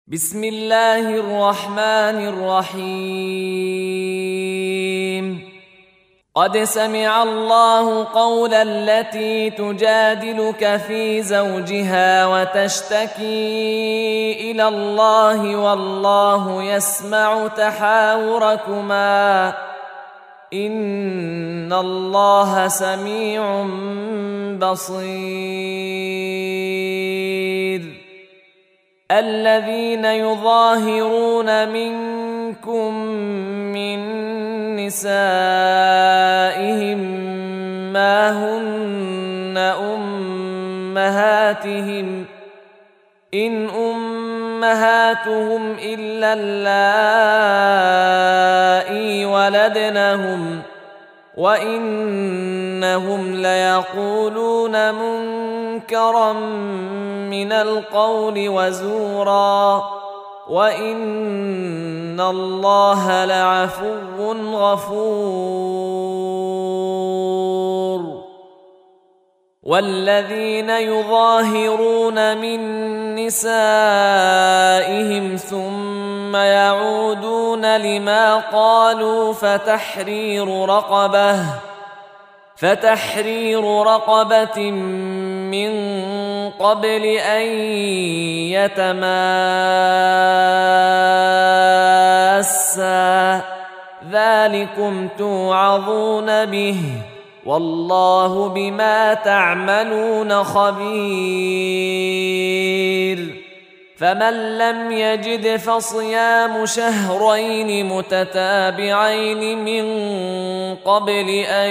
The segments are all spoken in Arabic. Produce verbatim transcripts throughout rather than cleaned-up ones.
بسم الله الرحمن الرحيم. قد سمع الله قول التي تجادلك في زوجها وتشتكي إلى الله والله يسمع تحاوركما إن الله سميع بصير. الذين يظاهرون منكم من نسائهم ما هن أمهاتهم إن أمهاتهم إلا اللائي ولدنهم وإنهم ليقولون منكرا من القول وزورا وإن الله لعفو غفور. والذين يظاهرون من نسائهم ثم يعودون لما قالوا فتحرير رقبة فتحرير رقبة من قبل أن يتماسا ذلكم توعظون به والله بما تعملون خبير. فمن لم يجد فصيام شهرين متتابعين من قبل أن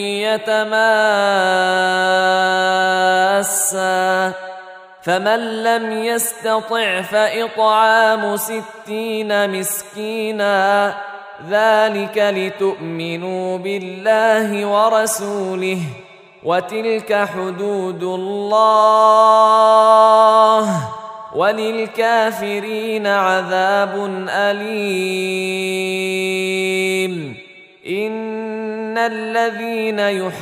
يتماسا فمن لم يستطع فإطعام ستين مسكينا ذلك لتؤمنوا بالله ورسوله وتلك حدود الله وللكافرين عذاب أليم. إن الذين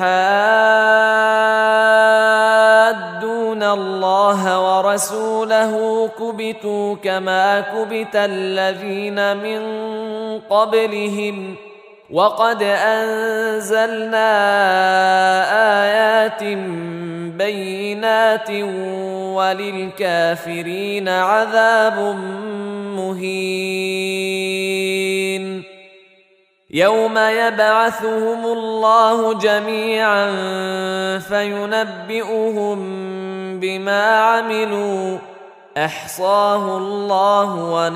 يحادون الله ورسوله كبتوا كما كبت الذين من قبلهم وقد أنزلنا آيات بينات وللكافرين عذاب مهين. يوم يبعثهم الله جميعا فينبئهم بما عملوا أحصاه الله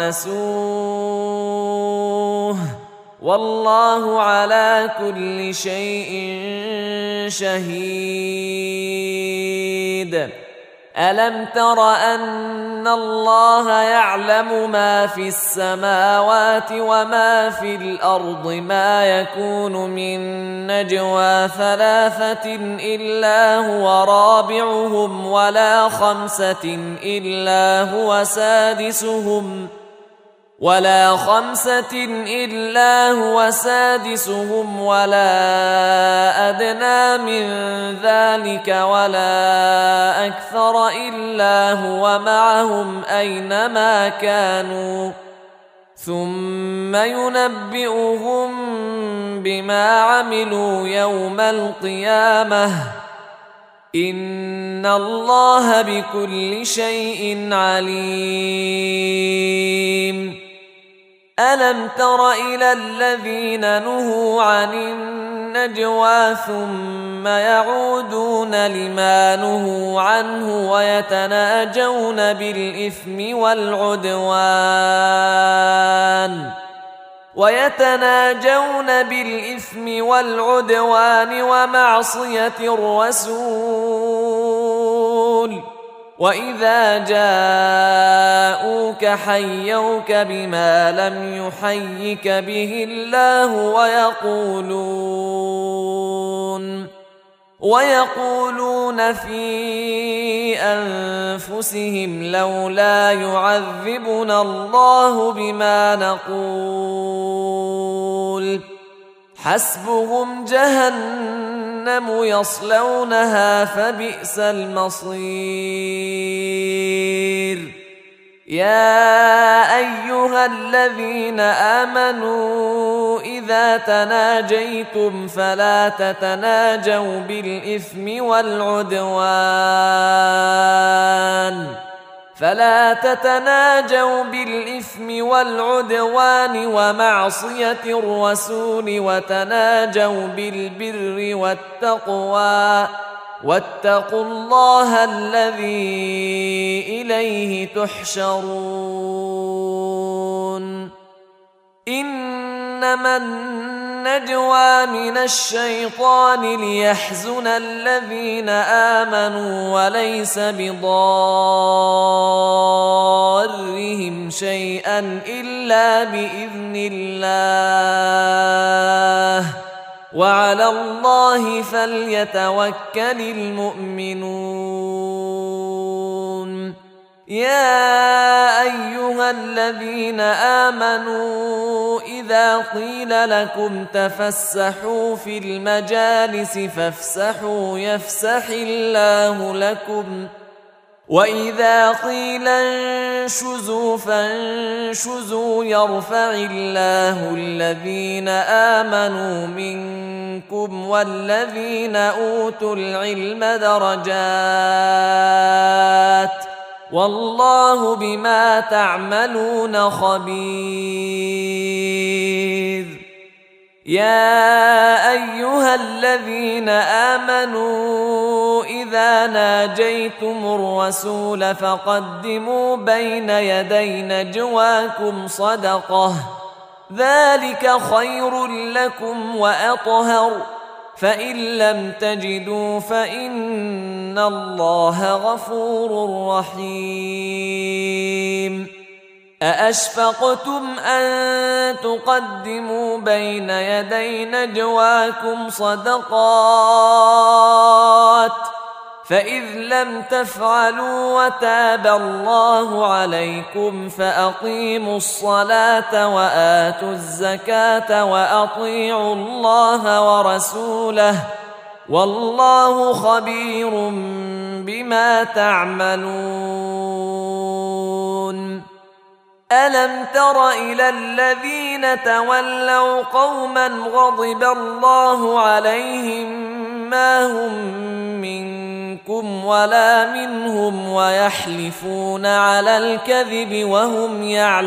ونسوه والله على كل شيء شهيد. ألم تر أن الله يعلم ما في السماوات وما في الأرض ما يكون من نجوى ثلاثة إلا هو رابعهم ولا خمسة إلا هو سادسهم ولا خمسة إلا هو سادسهم ولا أدنى من ذلك ولا أكثر إلا هو معهم أينما كانوا ثم ينبئهم بما عملوا يوم القيامة إن الله بكل شيء عليم. ألم تر إلى الذين نهوا عن النجوى ثم يعودون لما نهوا عنه ويتناجون بالإثم والعدوان ويتناجون بالإثم والعدوان ومعصية الرسول وإذا جاءوك حيوك بما لم يحيك به الله ويقولون ويقولون في أنفسهم لولا يعذبنا الله بما نقول حسبهم جهنم يصلونها فبئس المصير. يا أيها الذين آمنوا إذا تناجيتم فلا تتناجوا بالإثم والعدوان فلا تتناجوا بالإثم والعدوان ومعصية الرسول وتناجوا بالبر والتقوى واتقوا الله الذي إليه تحشرون إنما النجوى من الشيطان ليحزن الذين آمنوا وليس بضارهم شيئا إلا بإذن الله وعلى الله فليتوكل المؤمنون يا أيها الذين آمنوا إذا قيل لكم تفسحوا في المجالس فافسحوا يفسح الله لكم وإذا قيل انشزوا فانشزوا يرفع الله الذين آمنوا منكم والذين أوتوا العلم درجات والله بما تعملون خبير يا أيها الذين آمنوا إذا ناجيتم الرسول فقدموا بين يدي نجواكم صدقة ذلك خير لكم وأطهر فإن لم تجدوا فإن الله غفور رحيم أأشفقتم أن تقدموا بين يدي نجواكم صدقات فإذ لم تفعلوا وتاب الله عليكم فأقيموا الصلاة وآتوا الزكاة وأطيعوا الله ورسوله والله خبير بما تعملون ألم تر إلى الذين تولوا قوما غضب الله عليهم ما هم منكم ولا منهم ويحلفون على الكذب وهم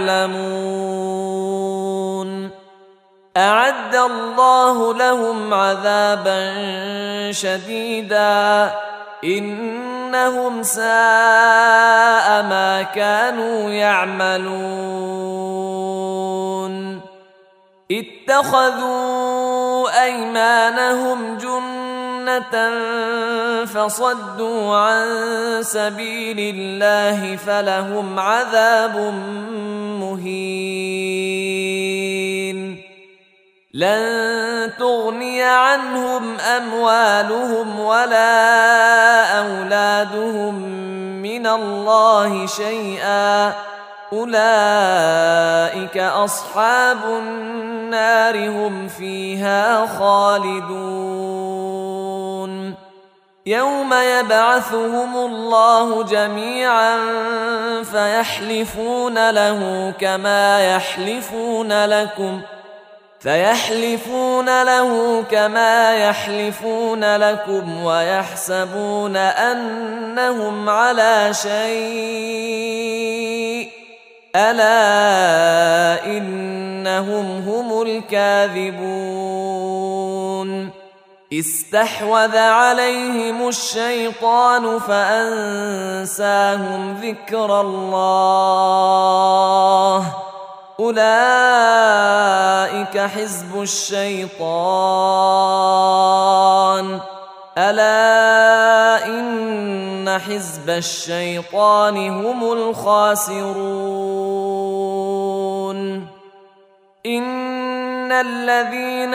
يعلمون أعد الله لهم عذابا شديدا إنهم ساء ما كانوا يعملون اتخذوا أيمانهم جنة فصدوا عن سبيل الله فلهم عذاب مهين لن تغني عنهم أموالهم ولا أولادهم من الله شيئا أولئك أصحاب النار هم فيها خالدون يوم يبعثهم الله جميعا فيحلفون له كما يحلفون لكم فيحلفون له كما يحلفون لكم ويحسبون أنهم على شيء ألا إنهم هم الكاذبون استحوذ عليهم الشيطان فأنساهم ذكر الله أولئك حزب الشيطان ألا إن حزب الشيطان هم الخاسرون إن الذين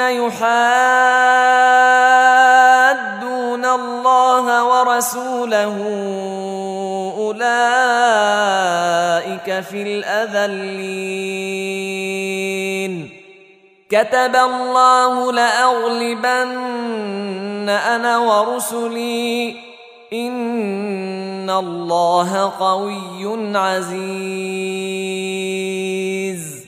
يحادون الله ورسوله أولئك في الأذلين كتب الله لأغلبن أنا ورسلي إن الله قوي عزيز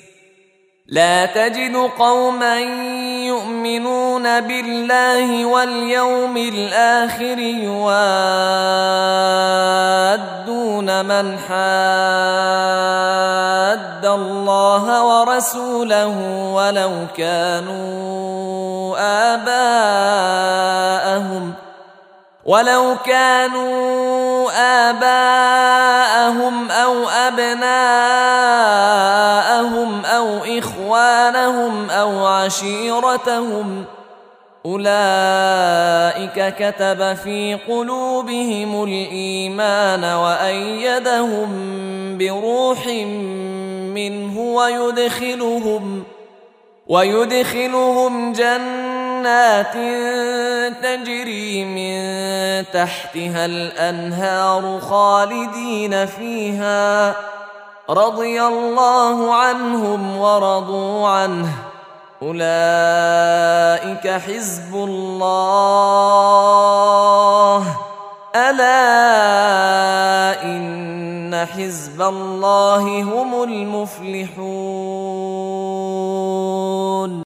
لا تجد قوما يؤمنون بالله واليوم الآخر يوادون من حاد الله ورسوله ولو كانوا آباءهم ولو كانوا آباءهم أو أبناءهم أو إخوانهم أو عشيرتهم أولئك كتب في قلوبهم الإيمان وأيدهم بروح منه ويدخلهم ويدخلهم جنات تجري من تحتها الأنهار خالدين فيها رضي الله عنهم ورضوا عنه أولئك حزب الله ألا إن حزب الله هم المفلحون.